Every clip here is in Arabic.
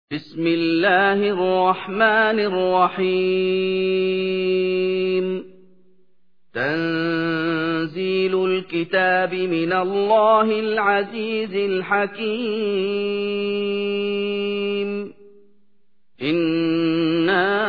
بسم الله الرحمن الرحيم تنزيل الكتاب من الله العزيز الحكيم إنا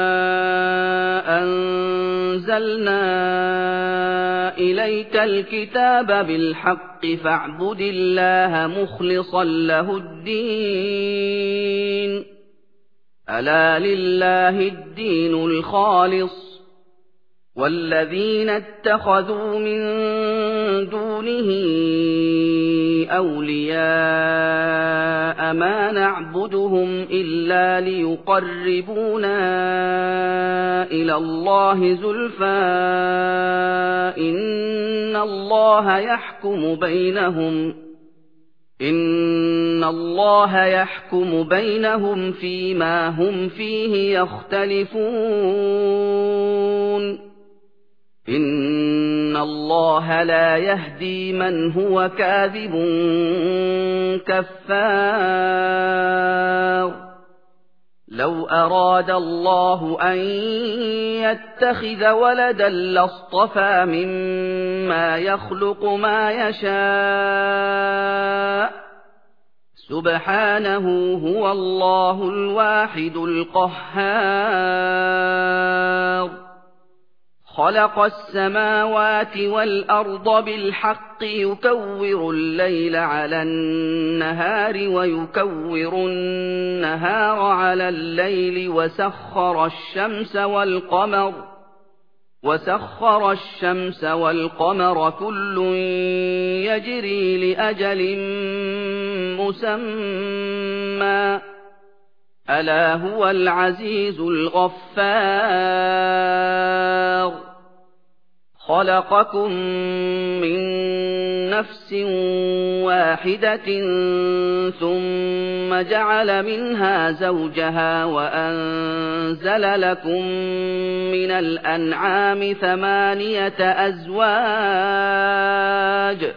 أنزلنا إليك الكتاب بالحق فاعبد الله مخلصا له الدين ألا لله الدين الخالص والذين اتخذوا من دونه أولياء ما نعبدهم إلا ليقربونا إلى الله زلفى إن الله يحكم بينهم فيما هم فيه يختلفون إن الله لا يهدي من هو كاذب كفار لو أراد الله أن يتخذ ولدا لاصطفى مما يخلق ما يشاء سبحانه هو الله الواحد القهار خلق السماوات والأرض بالحق يكور الليل على النهار ويكور النهار على الليل وسخر الشمس والقمر كل يجري لأجل مسمى ألا هو العزيز الغفار خلقكم من نفس واحدة ثم جعل منها زوجها وأنزل لكم من الأنعام 8 أزواج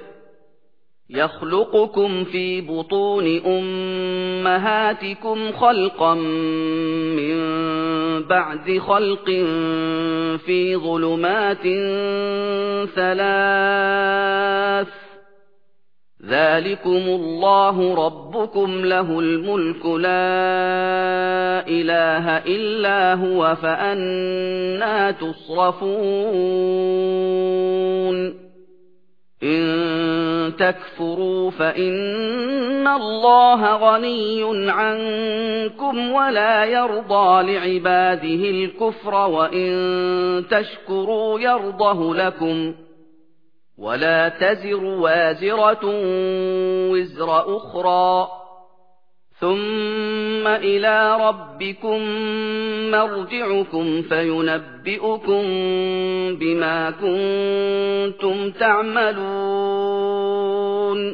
يخلقكم في بطون أمهاتكم خلقا من بعد خلق في ظلمات 3 ذلكم الله ربكم له الملك لا إله إلا هو فأنى تصرفون إن تكفروا فإن الله غني عنكم ولا يرضى لعباده الكفر وإن تشكروا يرضه لكم ولا تزر وازرة وزر أخرى ثم إلى ربكم مرجعكم فينبئكم بما كنتم تعملون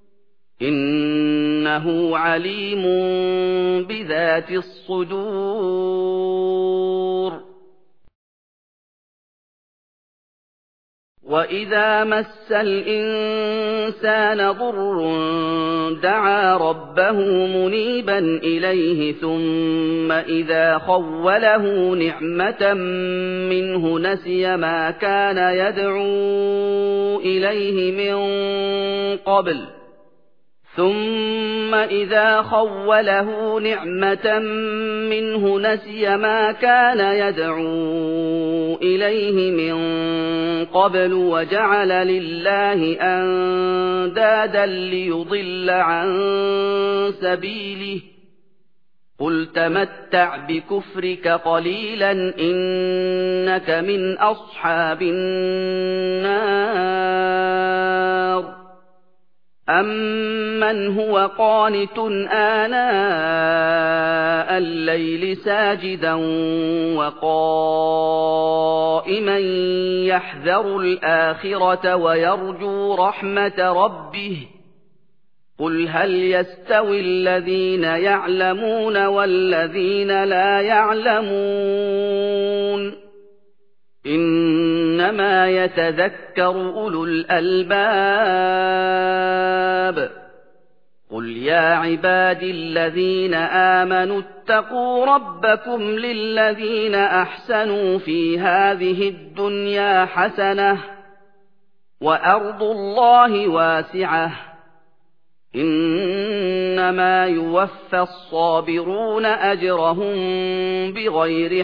إنه عليم بذات الصدور وإذا مس الإنسان ضر دعا ربه منيبا إليه ثم إذا خوله نعمة منه نسي ما كان يدعو إليه من قبل وجعل لله أندادا ليضل عن سبيله قل تمتع بكفرك قليلا إنك من أصحاب النار أَمَّنْ هُوَ قَانِتٌ آنَاءَ اللَّيْلِ سَاجِدًا وَقَائِمًا يَحْذَرُ الْآخِرَةَ وَيَرْجُو رَحْمَةَ رَبِّهِ قُلْ هَلْ يَسْتَوِي الَّذِينَ يَعْلَمُونَ وَالَّذِينَ لَا يَعْلَمُونَ إنما يتذكر أولو الألباب قُلْ يَا عِبَادِي الَّذِينَ آمَنُوا اتَّقُوا رَبَّكُمْ لِلَّذِينَ أَحْسَنُوا فِي هَٰذِهِ الدُّنْيَا حَسَنَةٌ وَأَرْضُ اللَّهِ وَاسِعَةٌ إِنَّمَا يُوَفَّى الصَّابِرُونَ أَجْرَهُم بِغَيْرِ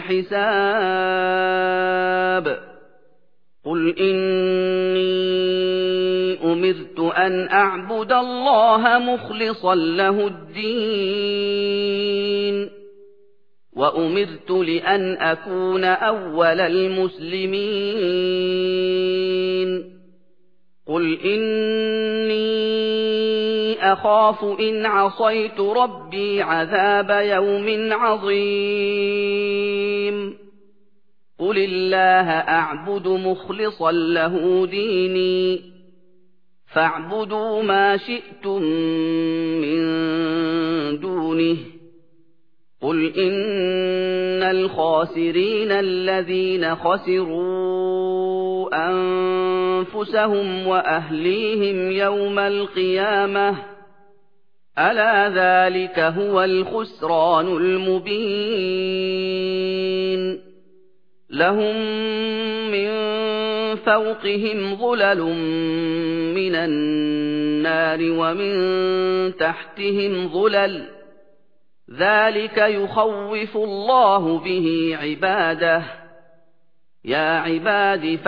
حِسَابٍ قُلْ إِنِّي أُمِرْتُ أَنْ أَعْبُدَ اللَّهَ مُخْلِصًا لَّهُ الدِّينَ وَأُمِرْتُ لِأَنْ أَكُونَ أَوَّلَ الْمُسْلِمِينَ قُلْ إِنِّي أَخَافُ إِنْ عَصَيْتُ رَبِّي عَذَابَ يَوْمٍ عَظِيمٍ قُلِ اللَّهَ أَعْبُدُ مُخْلِصًا لَّهُ دِينِي فَاعْبُدُوا مَا شِئْتُم مِّن دُونِهِ قُلْ إِنَّ الْخَاسِرِينَ الَّذِينَ خَسِرُوا أَنفُسَهُمْ وَأَهْلِيهِمْ يَوْمَ الْقِيَامَةِ أَلَا ذَٰلِكَ هُوَ الْخُسْرَانُ الْمُبِينُ لَهُم مِّن فَوْقِهِمْ ظُلَلٌ مِّنَ النَّارِ وَمِن تَحْتِهِمْ ظُلَلٌ ذَٰلِكَ يُخَوِّفُ اللَّهُ بِهِ عِبَادَهُ يَا عِبَادِ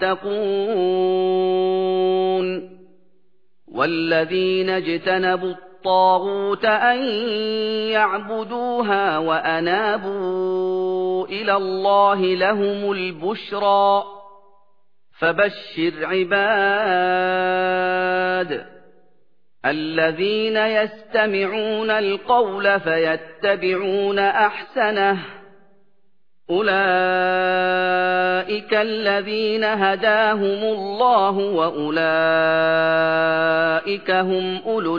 فَاتَّقُونِ وَالَّذِينَ اجْتَنَبُوا الطَّاغُوتَ أَن يَعْبُدُوهَا وَأَنَابُوا إِلَى اللَّهِ لَهُمُ الْبُشْرَىٰ فَبَشِّرْ عِبَادِ الَّذِينَ يَسْتَمِعُونَ الْقَوْلَ فَيَتَّبِعُونَ أَحْسَنَهُ أُولَٰئِكَ الَّذِينَ هَدَاهُمُ اللَّهُ وَأُولَٰئِكَ هُمْ أُولُو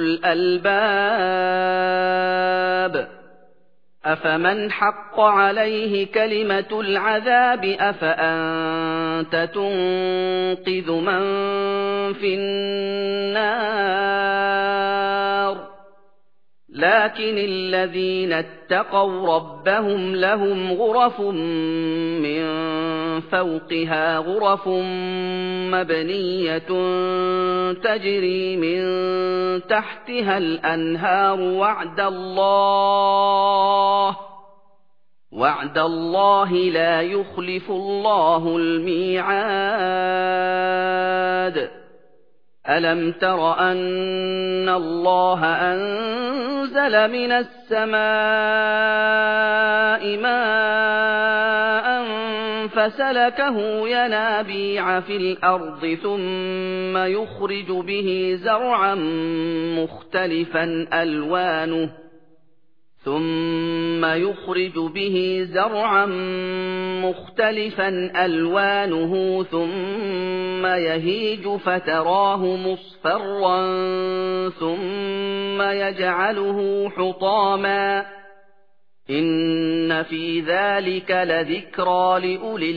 الْأَلْبَابِ أَفَمَنْ حَقَّ عَلَيْهِ كَلِمَةُ الْعَذَابِ أَفَأَنتَ تُنقِذُ مَن فِي النَّارِ لَٰكِنِ الَّذِينَ اتَّقَوْا رَبَّهُمْ لَهُمْ غُرَفٌ مِّن فَوْقِهَا غُرَفٌ مَّبْنِيَّةٌ تَجْرِي مِن تَحْتِهَا الْأَنْهَارُ وَعْدَ اللَّهِ لَا يُخْلِفُ اللَّهُ الْمِيعَادَ أَلَمْ تَرَ أَنَّ اللَّهَ أَنزَلَ مِنَ السَّمَاءِ مَاءً فَسَلَكَهُ يَنَابِيعَ فِي الْأَرْضِ ثُمَّ يُخْرِجُ بِهِ زَرْعًا مُّخْتَلِفًا أَلْوَانُهُ ثُمَّ يَهِيجُ فَتَرَاهُ مُصْفَرًّا ثُمَّ يَجْعَلُهُ حُطَامًا إِنَّ فِي ذَلِكَ لَذِكْرَىٰ لِأُولِي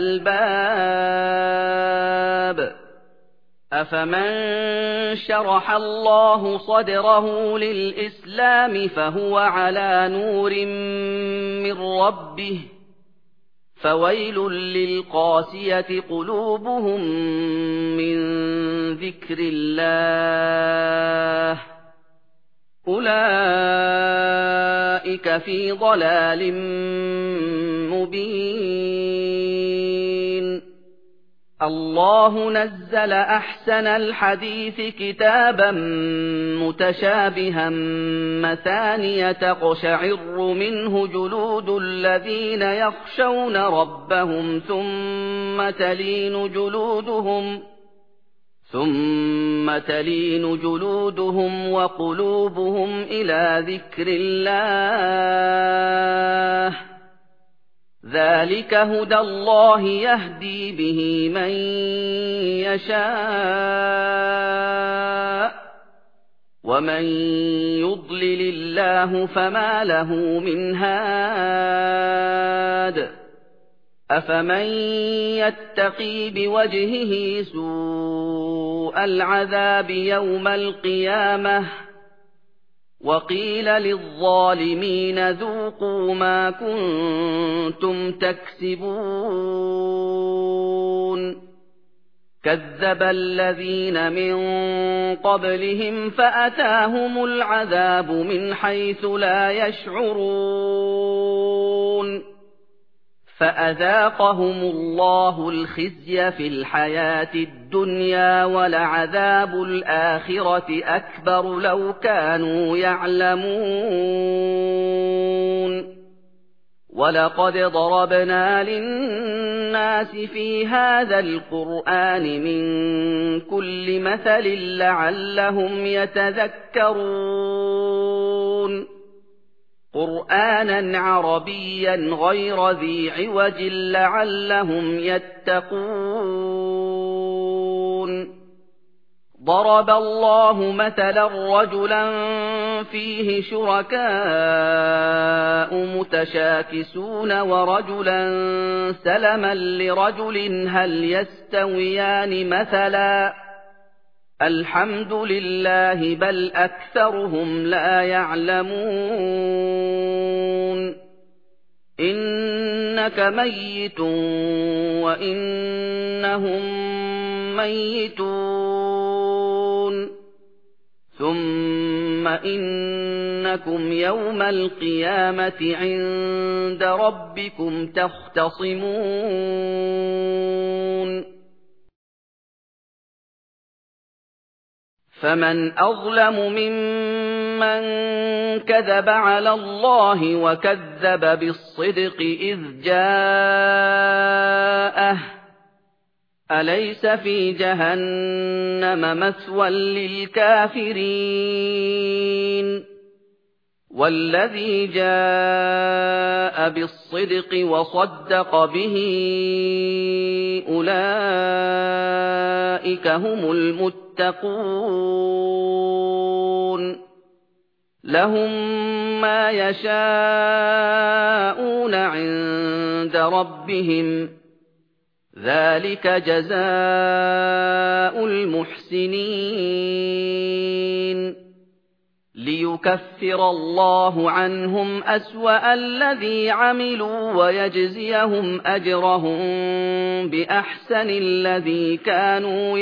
الْأَلْبَابِ أَفَمَن شَرَحَ اللَّهُ صَدْرَهُ لِلْإِسْلَامِ فَهُوَ عَلَىٰ نُورٍ مِّن رَّبِّهِ فَوَيْلٌ لِّلْقَاسِيَةِ قُلُوبُهُم مِّن ذِكْرِ اللَّهِ أُولَٰئِكَ فِي ضَلَالٍ مُّبِينٍ اللَّهُ نَزَّلَ أَحْسَنَ الْحَدِيثِ كِتَابًا مُّتَشَابِهًا مَّثَانِيَ تَقْشَعِرُّ مِنْهُ جُلُودُ الَّذِينَ يَخْشَوْنَ رَبَّهُمْ ثُمَّ تَلِينُ جُلُودُهُمْ وَقُلُوبُهُمْ إِلَىٰ ذِكْرِ اللَّهِ ذَٰلِكَ هُدَى اللَّهِ يَهْدِي بِهِ مَن يَشَاءُ وَمَن يُضْلِلِ اللَّهُ فَمَا لَهُ مِنْ هَادٍ أَفَمَن يَتَّقِي بِوَجْهِهِ سُوءَ الْعَذَابِ يَوْمَ الْقِيَامَةِ وقيل للظالمين ذوقوا ما كنتم تكسبون كذب الذين من قبلهم فأتاهم العذاب من حيث لا يشعرون فأذاقهم الله الخزي في الحياة الدنيا ولعذاب الآخرة أكبر لو كانوا يعلمون ولقد ضربنا للناس في هذا القرآن من كل مثل لعلهم يتذكرون قرآنا عربيا غير ذي عوج لعلهم يتقون ضرب الله مثلا رجلا فيه شركاء متشاكسون ورجلا سلما لرجل هل يستويان مثلا الحمد لله بل أكثرهم لا يعلمون إنك ميت وإنهم ميتون ثم إنكم يوم القيامة عند ربكم تختصمون فمن أظلم ممن كذب على الله وكذب بالصدق إذ جاءه أليس في جهنم مثوى للكافرين والذي جاء بالصدق وصدق به أولئك هم المتقون لهم ما يشاءون عند ربهم ذلك جزاء المحسنين ليكفر الله عنهم أسوأ الذي عملوا ويجزيهم أجرهم بأحسن الذي كانوا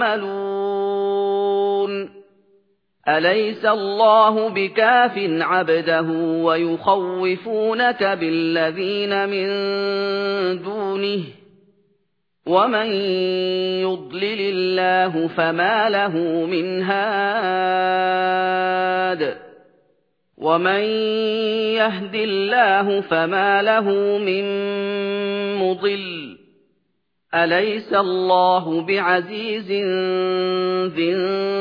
يعملون أليس الله بكاف عبده ويخوفونك بالذين من دونه ومن يضلل الله فما له من هاد ومن يهد الله فما له من مضل أليس الله بعزيز ذي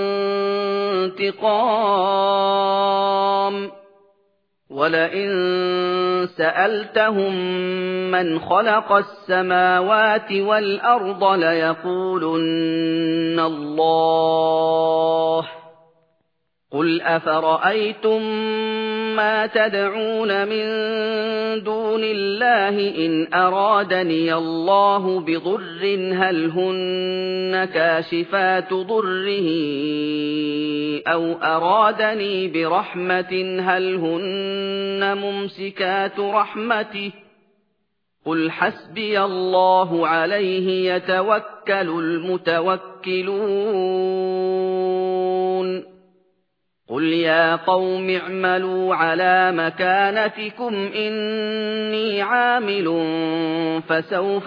انتقام ولئن سألتهم من خلق السماوات والأرض ليقولن الله قل أفرأيتم ما تدعون من دون الله إن أرادني الله بضر هل هن كاشفات ضره أو أرادني برحمة هل هن ممسكات رحمته قل حسبي الله عليه يتوكل المتوكلون قل يا قوم اعملوا على مكانتكم إني عامل فسوف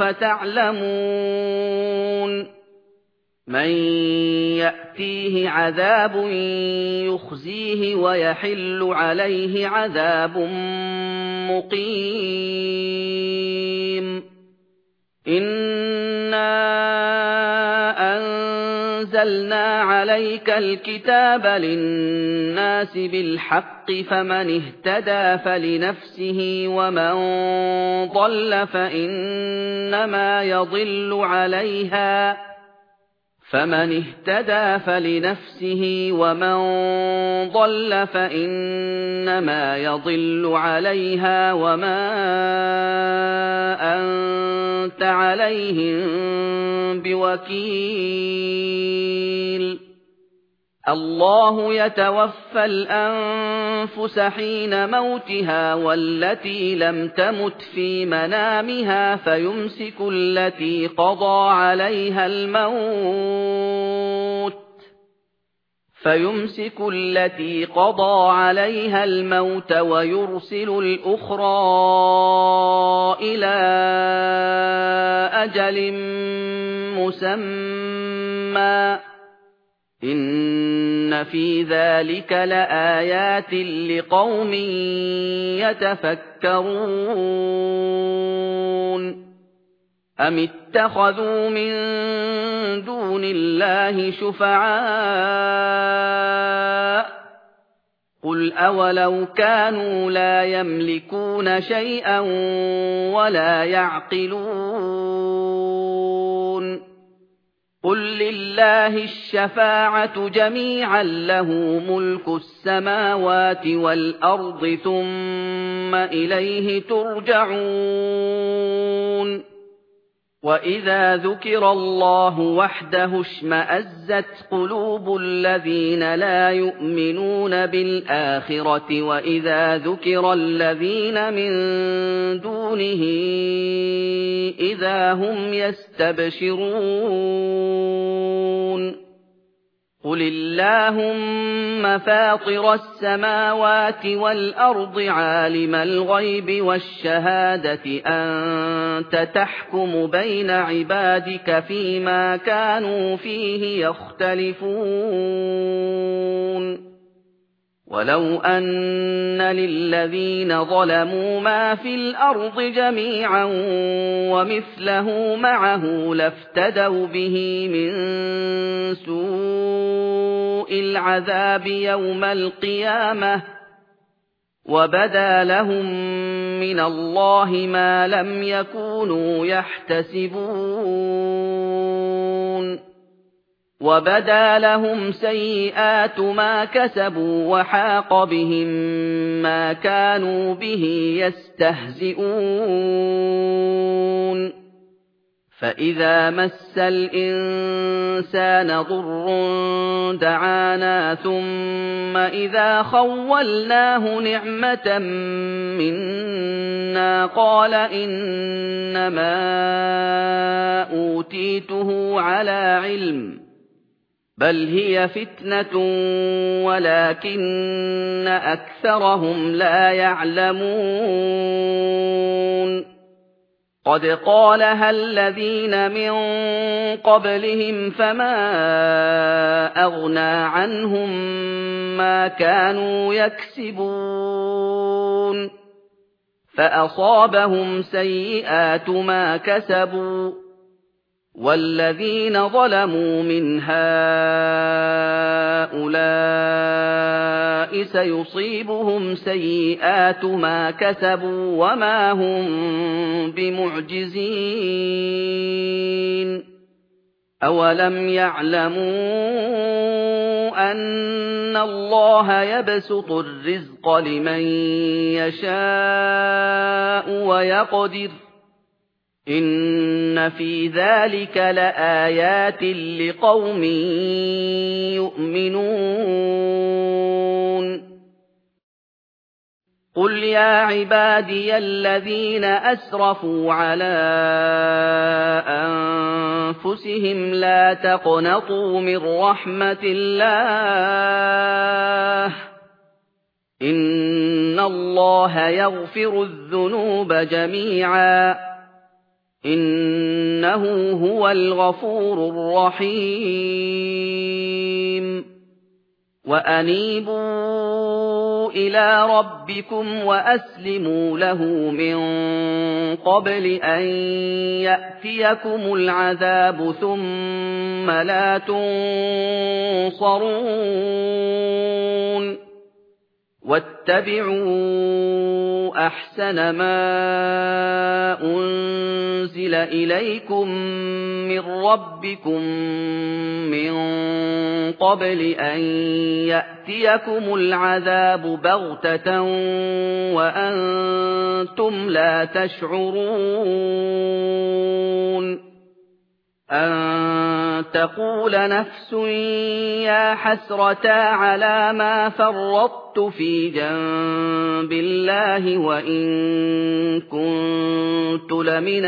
تعلمون من يأتيه عذاب يخزيه ويحل عليه عذاب مقيم إنا أنزلنا عليك الكتاب للناس بالحق فمن اهتدى فلنفسه ومن ضل فإنما يضل عليها فمن اهتدى فلنفسه ومن ضل فإنما يضل عليها وما أنت عليهم بوكيل الله يتوفى الأنفس حين موتها والتي لم تمت في منامها فيمسك التي قضى عليها الموت ويرسل الأخرى إلى أجل مسمى إن في ذلك لآيات لقوم يتفكرون أم اتخذوا من دون الله شفعاء قل أولو كانوا لا يملكون شيئا ولا يعقلون قل لله الشفاعة جميعا له ملك السماوات والأرض ثم إليه ترجعون وإذا ذكر الله وحده اشمأزت قلوب الذين لا يؤمنون بالآخرة وإذا ذكر الذين من دونه إذا هم يستبشرون قل اللهم فاطر السماوات والأرض عالم الغيب والشهادة أنت تحكم بين عبادك فيما كانوا فيه يختلفون ولو أن للذين ظلموا ما في الأرض جميعا ومثله معه لافتدوا به من سوء العذاب يوم القيامة وبدا لهم من الله ما لم يكونوا يحتسبون وبدا لهم سيئات ما كسبوا وحاق بهم ما كانوا به يستهزئون فإذا مس الإنسان ضر دعانا ثم إذا خولناه نعمة منا قال إنما أوتيته على علم بل هي فتنة ولكن أكثرهم لا يعلمون قد قالها الذين من قبلهم فما أغنى عنهم ما كانوا يكسبون فأصابهم سيئات ما كسبوا والذين ظلموا من هؤلاء سيصيبهم سيئات ما كسبوا وما هم بمعجزين أولم يعلموا أن الله يبسط الرزق لمن يشاء ويقدر إن في ذلك لآيات لقوم يؤمنون قل يا عبادي الذين أسرفوا على أنفسهم لا تقنطوا من رحمة الله إن الله يغفر الذنوب جميعا إنه هو الغفور الرحيم وأنيبوا إلى ربكم وأسلموا له من قبل أن يأتيكم العذاب ثم لا تنصرون واتبعوا أحسن ما أنزل إليكم من ربكم من قبل أن يأتيكم العذاب بغتة وأنتم لا تشعرون أن تقول نفس يا حسرتا على ما فرطت في جنب الله وإن كنت لمن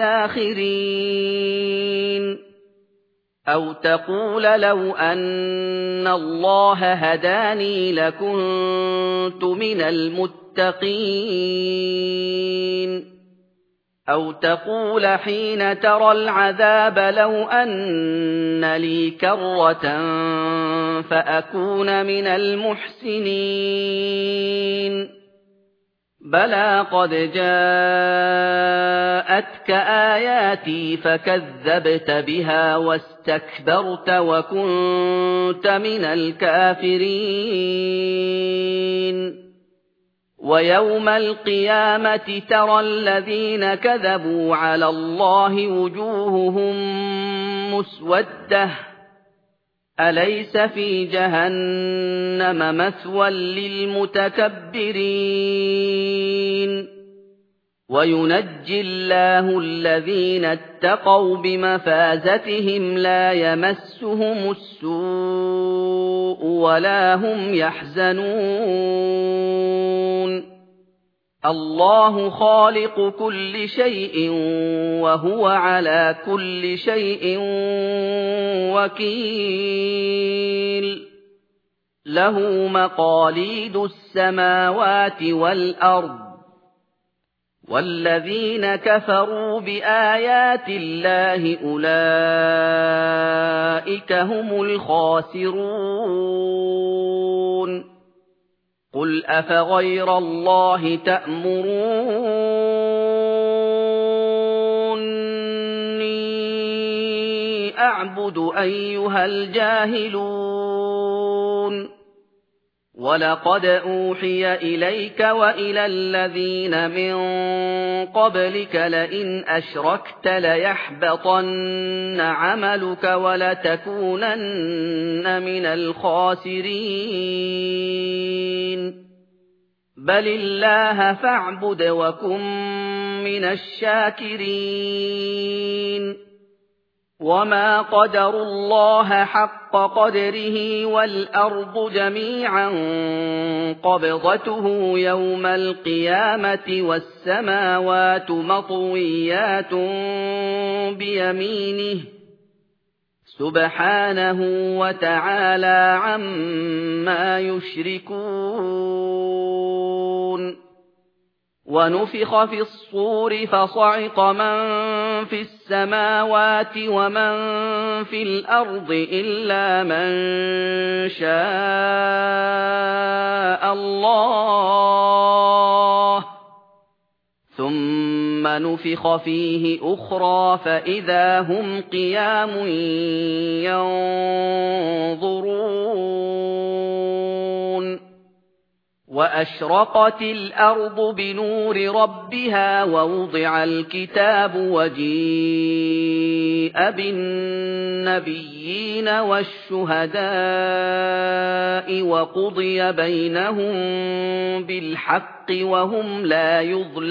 الساخرين أو تقول لو أن الله هداني لكنت من المتقين أو تقول حين ترى العذاب لو أن لي كرة فأكون من المحسنين بلى قد جاءتك آياتي فكذبت بها واستكبرت وكنت من الكافرين ويوم القيامة ترى الذين كذبوا على الله وجوههم مسودة أليس في جهنم مثوى للمتكبرين وينجي الله الذين اتقوا بمفازتهم لا يمسهم السوء ولا هم يحزنون الله خالق كل شيء وهو على كل شيء وكيل له مقاليد السماوات والأرض والذين كفروا بآيات الله أولئك هم الخاسرون قل أفغير الله تأمروني أعبد أيها الجاهلون ولقد أوحي إليك وإلى الذين من قبلك لئن أشركت ليحبطن عملك ولتكونن من الخاسرين بل الله فاعبد وكن من الشاكرين وما قدروا الله حق قدره والأرض جميعا قبضته يوم القيامة والسماوات مطويات بيمينه سبحانه وتعالى عما يشركون ونفخ في الصور فصعق من في السماوات ومن في الأرض إلا من شاء الله ثم نفخ فيه أخرى فإذا هم قيام ينظرون وأشرقت الأرض بنور ربها ووضع الكتاب وجيء بالنبيين والشهداء وقضي بينهم بالحق وهم لا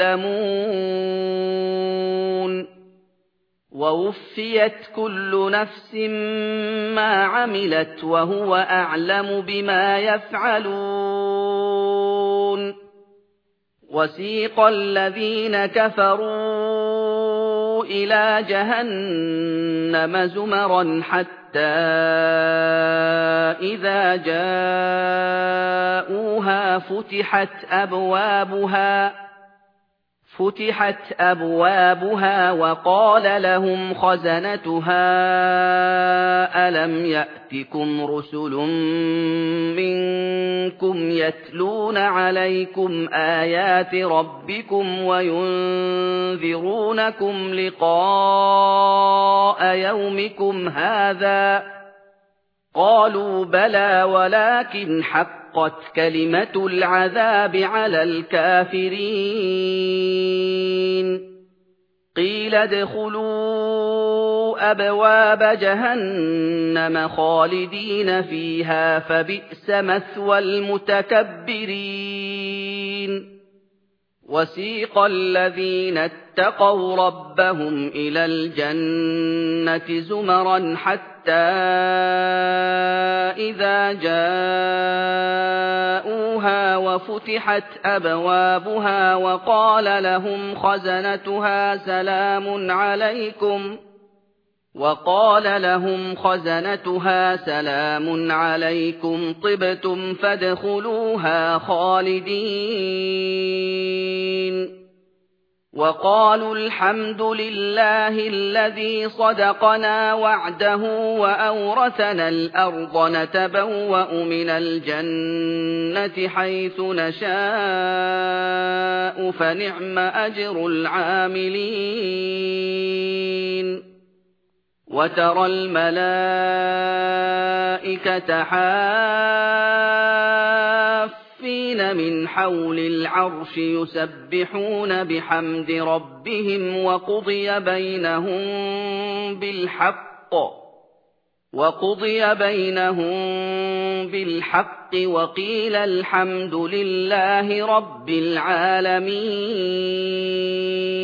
يظلمون ووفيت كل نفس ما عملت وهو أعلم بما يفعلون وسيق الذين كفروا إلى جهنم زمرا حتى إذا جاءوها فتحت أبوابها وقال لهم خزنتها ألم يأتكم رسل منكم يتلون عليكم آيات ربكم وينذرونكم لقاء يومكم هذا قالوا بلى ولكن حقت كلمة العذاب على الكافرين قيل ادخلوا أبواب جهنم خالدين فيها فبئس مثوى المتكبرين وسيق الذين اتقوا ربهم إلى الجنة زمرا حتى إذا جاءوها وفتحت أبوابها وقال لهم خزنتها سلام عليكم طبتم فادخلوها خالدين وقالوا الحمد لله الذي صدقنا وعده وأورثنا الأرض نتبوأ من الجنة حيث نشاء فنعم أجر العاملين وترى الملائكة حافين من حول العرش يسبحون بحمد ربهم وقضي بينهم بالحق وقيل الحمد لله رب العالمين